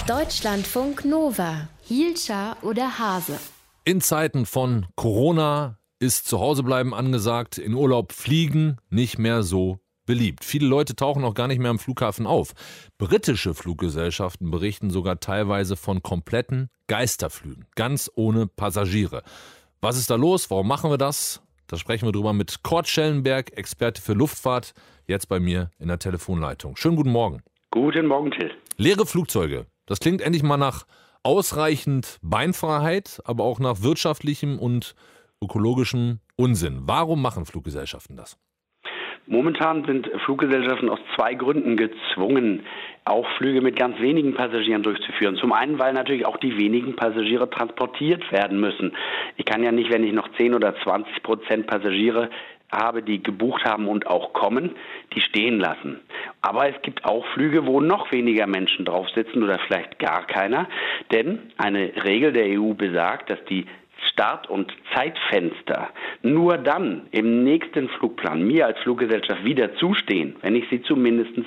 Deutschlandfunk Nova. Hielscher oder Hase? In Zeiten von Corona ist Zuhausebleiben angesagt, in Urlaub fliegen nicht mehr so beliebt. Viele Leute tauchen auch gar nicht mehr am Flughafen auf. Britische Fluggesellschaften berichten sogar teilweise von kompletten Geisterflügen, ganz ohne Passagiere. Was ist da los? Warum machen wir das? Da sprechen wir drüber mit Kurt Schellenberg, Experte für Luftfahrt, jetzt bei mir in der Telefonleitung. Schönen guten Morgen. Guten Morgen, Till. Leere Flugzeuge. Das klingt endlich mal nach ausreichend Beinfreiheit, aber auch nach wirtschaftlichem und ökologischem Unsinn. Warum machen Fluggesellschaften das? Momentan sind Fluggesellschaften aus zwei Gründen gezwungen, auch Flüge mit ganz wenigen Passagieren durchzuführen. Zum einen, weil natürlich auch die wenigen Passagiere transportiert werden müssen. Ich kann ja nicht, wenn ich noch 10 oder 20% Passagiere habe, die gebucht haben und auch kommen, die stehen lassen. Aber es gibt auch Flüge, wo noch weniger Menschen drauf sitzen oder vielleicht gar keiner. Denn eine Regel der EU besagt, dass die Start- und Zeitfenster nur dann im nächsten Flugplan mir als Fluggesellschaft wieder zustehen, wenn ich sie zu mindestens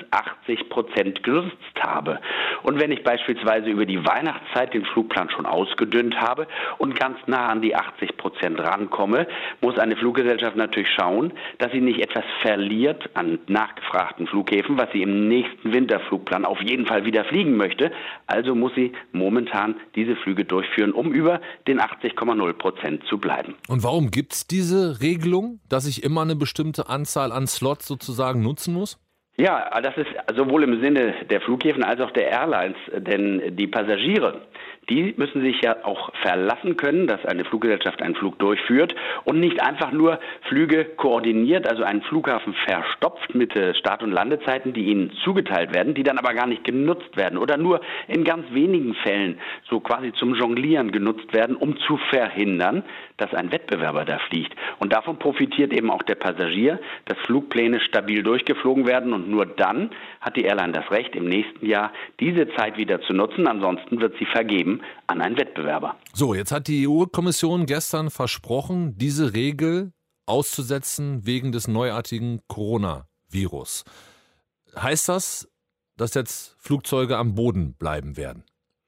80% genutzt habe. Und wenn ich beispielsweise über die Weihnachtszeit den Flugplan schon ausgedünnt habe und ganz nah an die 80% rankomme, muss eine Fluggesellschaft natürlich schauen, dass sie nicht etwas verliert an nachgefragten Flughäfen, was sie im nächsten Winterflugplan auf jeden Fall wieder fliegen möchte. Also muss sie momentan diese Flüge durchführen, um über den 80,0% zu bleiben. Und warum gibt es diese Regelung, dass ich immer eine bestimmte Anzahl an Slots sozusagen nutzen muss? Ja, das ist sowohl im Sinne der Flughäfen als auch der Airlines, denn die Passagiere, die müssen sich ja auch verlassen können, dass eine Fluggesellschaft einen Flug durchführt und nicht einfach nur Flüge koordiniert, also einen Flughafen verstopft mit Start- und Landezeiten, die ihnen zugeteilt werden, die dann aber gar nicht genutzt werden oder nur in ganz wenigen Fällen so quasi zum Jonglieren genutzt werden, um zu verhindern, dass ein Wettbewerber da fliegt. Und davon profitiert eben auch der Passagier, dass Flugpläne stabil durchgeflogen werden und nur dann hat die Airline das Recht, im nächsten Jahr diese Zeit wieder zu nutzen. Ansonsten wird sie vergeben an einen Wettbewerber. So, jetzt hat die EU-Kommission gestern versprochen, diese Regel auszusetzen wegen des neuartigen Coronavirus. Heißt das, dass jetzt Flugzeuge am Boden bleiben werden?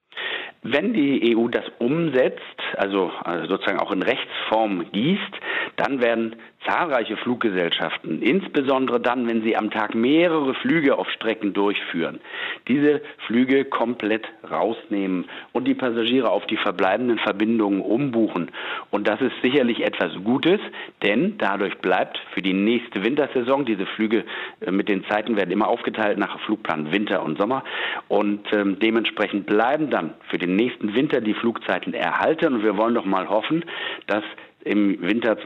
Wenn die EU das umsetzt, also sozusagen auch in Rechtsform gießt, dann werden zahlreiche Fluggesellschaften, insbesondere dann, wenn sie am Tag mehrere Flüge auf Strecken durchführen, diese Flüge komplett rausnehmen und die Passagiere auf die verbleibenden Verbindungen umbuchen. Und das ist sicherlich etwas Gutes, denn dadurch bleibt für die nächste Wintersaison, diese Flüge mit den Zeiten werden immer aufgeteilt nach Flugplan Winter und Sommer und dementsprechend bleiben dann für den nächsten Winter die Flugzeiten erhalten und wir wollen doch mal hoffen, dass im Winter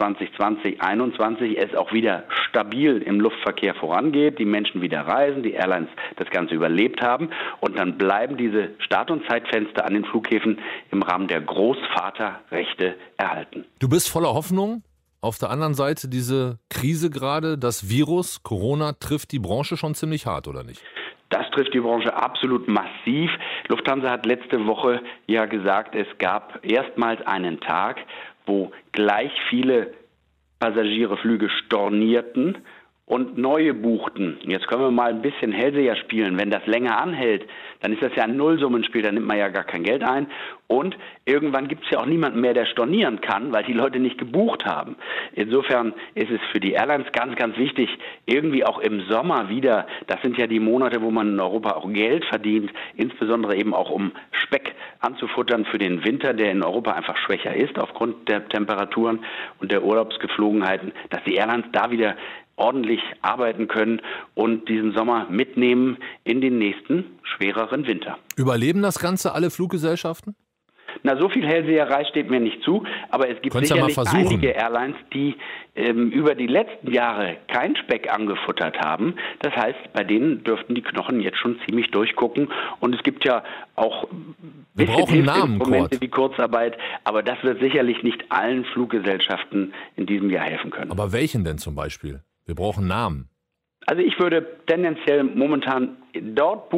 2020/21 es auch wieder stabil im Luftverkehr vorangeht, die Menschen wieder reisen, die Airlines das Ganze überlebt haben und dann bleiben diese Start- und Zeitfenster an den Flughäfen im Rahmen der Großvaterrechte erhalten. Du bist voller Hoffnung. Auf der anderen Seite diese Krise gerade, das Virus, Corona, trifft die Branche schon ziemlich hart, oder nicht? Das trifft die Branche absolut massiv. Lufthansa hat letzte Woche ja gesagt, es gab erstmals einen Tag, wo gleich viele Passagiere Flüge stornierten und neue buchten. Jetzt können wir mal ein bisschen Hellseher spielen. Wenn das länger anhält, dann ist das ja ein Nullsummenspiel, dann nimmt man ja gar kein Geld ein. Und irgendwann gibt es ja auch niemanden mehr, der stornieren kann, weil die Leute nicht gebucht haben. Insofern ist es für die Airlines ganz, ganz wichtig, irgendwie auch im Sommer wieder, das sind ja die Monate, wo man in Europa auch Geld verdient, insbesondere eben auch um Speck anzufuttern für den Winter, der in Europa einfach schwächer ist aufgrund der Temperaturen und der Urlaubsgeflogenheiten, dass die Airlines da wieder ordentlich arbeiten können und diesen Sommer mitnehmen in den nächsten schwereren Winter. Überleben das Ganze alle Fluggesellschaften? Na, so viel Hellseherei steht mir nicht zu, aber es gibt sicherlich einige Airlines, die über die letzten Jahre kein Speck angefuttert haben. Das heißt, bei denen dürften die Knochen jetzt schon ziemlich durchgucken und es gibt ja auch Hilfsinstrumente wie Kurzarbeit, aber das wird sicherlich nicht allen Fluggesellschaften in diesem Jahr helfen können. Aber welchen denn zum Beispiel? Wir brauchen Namen. Also ich würde tendenziell momentan dort buchen,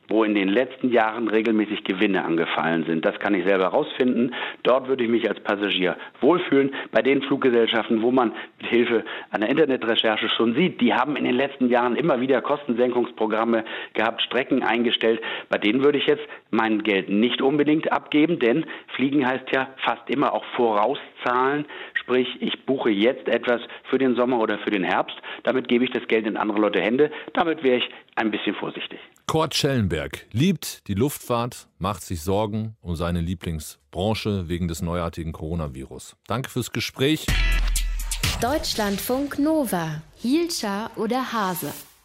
wo in den letzten Jahren regelmäßig Gewinne angefallen sind. Das kann ich selber herausfinden. Dort würde ich mich als Passagier wohlfühlen. Bei den Fluggesellschaften, wo man mit Hilfe einer Internetrecherche schon sieht, die haben in den letzten Jahren immer wieder Kostensenkungsprogramme gehabt, Strecken eingestellt. Bei denen würde ich jetzt mein Geld nicht unbedingt abgeben, denn Fliegen heißt ja fast immer auch vorauszahlen. Sprich, ich buche jetzt etwas für den Sommer oder für den Herbst. Damit gebe ich das Geld in andere Leute Hände. Damit wäre ich ein bisschen vorsichtig. Kurt Schellenberg liebt die Luftfahrt, macht sich Sorgen um seine Lieblingsbranche wegen des neuartigen Coronavirus. Danke fürs Gespräch. Deutschlandfunk Nova. Hielscher oder Hase?